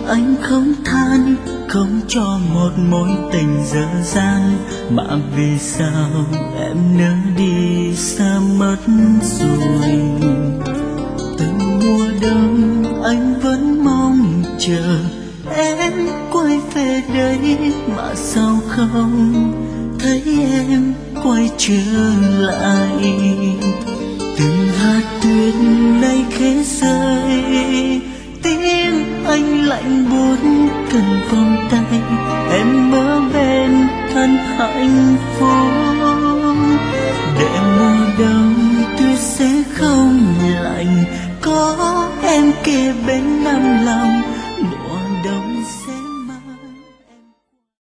anh không than, không cho một mối tình dở dang, mà vì sao em nỡ đi xa mất rồi. Từng mùa đông anh vẫn mong chờ em quay về đây, mà sao không thấy em quay trở lại. Từng hạt tuyết nay khẽ rơi, tiếng anh lạnh buốt cần vòng tay, em ở bên thân hạnh phúc. Để mùa đông tuyết sẽ không lạnh, có em kề bên nằm lòng.